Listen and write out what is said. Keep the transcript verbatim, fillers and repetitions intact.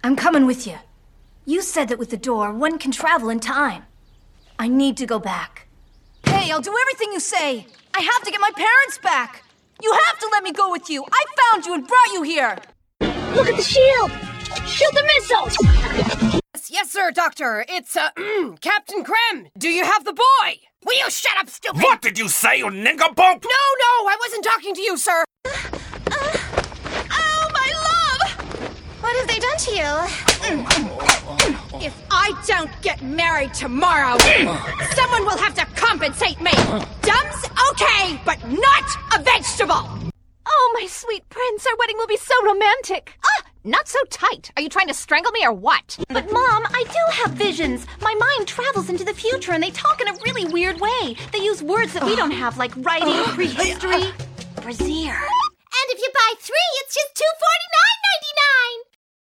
I'm coming with you. You said that with the door, one can travel in time. I need to go back. Hey, I'll do everything you say. I have to get my parents back. You have to let me go with you. I found you and brought you here. Look at the shield. Shield the missiles. Yes, yes, sir, Doctor. It's, uh, Captain Krem. Do you have the boy? Will you shut up, stupid? What did you say, you nincompoop? No, no, I wasn't talking to you, sir. Uh, oh, my love! What have they done to you? If I don't get married tomorrow, someone will have to compensate me. Dumb's okay, but not a vegetable. Oh, my sweet prince, our wedding will be so romantic. Ah, not so tight. Are you trying to strangle me or what? But, Mom, I do have visions. My mind travels into the future, and they talk in a really weird way. They use words that we don't have, like writing, prehistory, brazier. And if you buy three, it's just two forty-nine